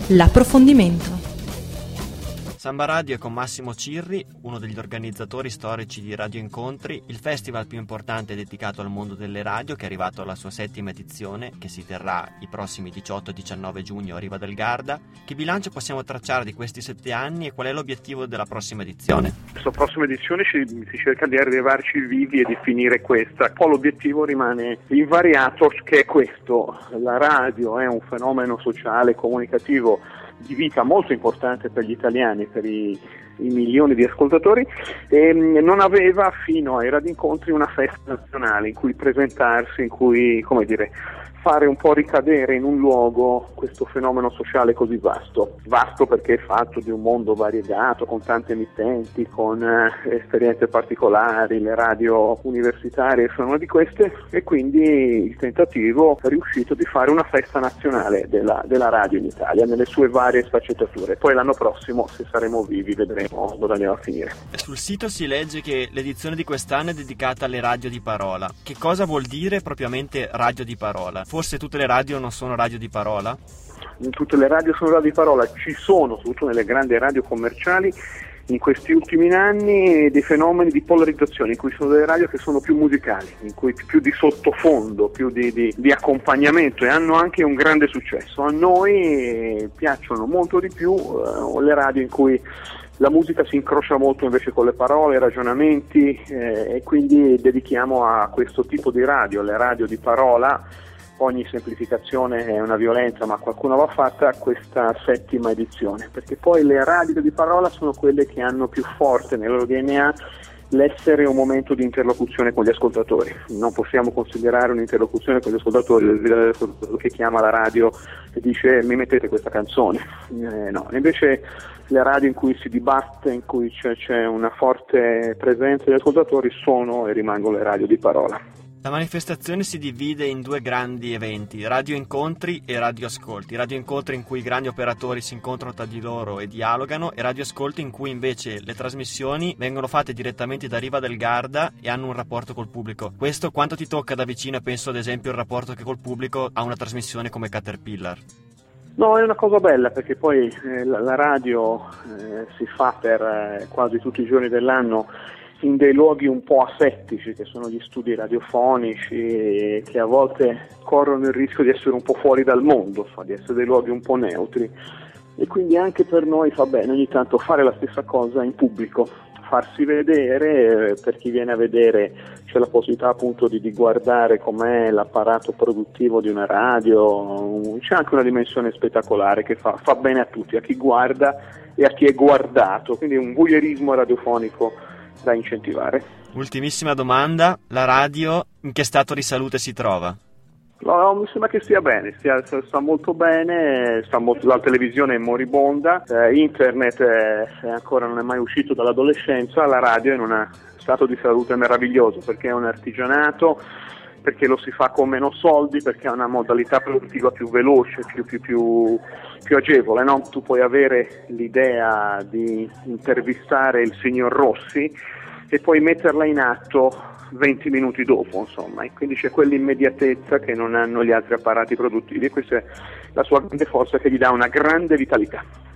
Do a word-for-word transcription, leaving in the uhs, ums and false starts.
L'approfondimento. Samba Radio è con Massimo Cirri, uno degli organizzatori storici di Radio Incontri, il festival più importante dedicato al mondo delle radio, che è arrivato alla sua settima edizione, che si terrà i prossimi diciotto e diciannove giugno a Riva del Garda. Che bilancio possiamo tracciare di questi sette anni e qual è l'obiettivo della prossima edizione? Questa prossima edizione ci, si cerca di arrivarci vivi e di finire questa. Poi l'obiettivo rimane invariato, che è questo: la radio è un fenomeno sociale, comunicativo, di vita molto importante per gli italiani, per i, i milioni di ascoltatori, e non aveva fino ai Radio Incontri una festa nazionale in cui presentarsi, in cui, come dire, fare un po' ricadere in un luogo questo fenomeno sociale così vasto. Vasto perché è fatto di un mondo variegato, con tante emittenti, con eh, esperienze particolari. Le radio universitarie sono una di queste, e quindi il tentativo è riuscito di fare una festa nazionale della, della radio in Italia, nelle sue varie sfaccettature. Poi l'anno prossimo, se saremo vivi, vedremo dove andiamo a finire. Sul sito si legge che l'edizione di quest'anno è dedicata alle radio di parola. Che cosa vuol dire propriamente radio di parola? Forse tutte le radio non sono radio di parola? Tutte le radio sono radio di parola. Ci sono, soprattutto nelle grandi radio commerciali, in questi ultimi anni dei fenomeni di polarizzazione, in cui sono delle radio che sono più musicali, in cui più di sottofondo, più di, di, di accompagnamento, e hanno anche un grande successo. A noi piacciono molto di più uh, le radio in cui la musica si incrocia molto invece con le parole, i ragionamenti, eh, e quindi dedichiamo a questo tipo di radio, le radio di parola. Ogni semplificazione è una violenza, ma qualcuno va fatta, questa settima edizione, perché poi le radio di parola sono quelle che hanno più forte nel loro D N A l'essere un momento di interlocuzione con gli ascoltatori. Non possiamo considerare un'interlocuzione con gli ascoltatori che chiama la radio e dice: mi mettete questa canzone. Eh, no, invece le radio in cui si dibatte, in cui c'è, c'è una forte presenza degli ascoltatori, sono e rimangono le radio di parola. La manifestazione si divide in due grandi eventi: Radio Incontri e Radio Ascolti. Radio Incontri in cui i grandi operatori si incontrano tra di loro e dialogano, e Radio Ascolti in cui invece le trasmissioni vengono fatte direttamente da Riva del Garda e hanno un rapporto col pubblico. Questo quanto ti tocca da vicino? Penso ad esempio il rapporto che col pubblico ha una trasmissione come Caterpillar. No, è una cosa bella, perché poi eh, la, la radio eh, si fa per eh, quasi tutti i giorni dell'anno in dei luoghi un po' asettici, che sono gli studi radiofonici, che a volte corrono il rischio di essere un po' fuori dal mondo, di essere dei luoghi un po' neutri, e quindi anche per noi fa bene ogni tanto fare la stessa cosa in pubblico, farsi vedere. Per chi viene a vedere c'è la possibilità appunto di, di guardare com'è l'apparato produttivo di una radio, c'è anche una dimensione spettacolare che fa, fa bene a tutti, a chi guarda e a chi è guardato, quindi un voyeurismo radiofonico da incentivare. Ultimissima domanda: la radio in che stato di salute si trova? No, mi sembra che stia bene, stia, sta molto bene, sta molto, la televisione è moribonda, eh, internet è, ancora non è mai uscito dall'adolescenza, la radio è in un stato di salute meraviglioso, perché è un artigianato, perché lo si fa con meno soldi, perché ha una modalità produttiva più veloce, più, più, più, più agevole, no? Tu puoi avere l'idea di intervistare il signor Rossi e poi metterla in atto venti minuti dopo, insomma, e quindi c'è quell'immediatezza che non hanno gli altri apparati produttivi, e questa è la sua grande forza, che gli dà una grande vitalità.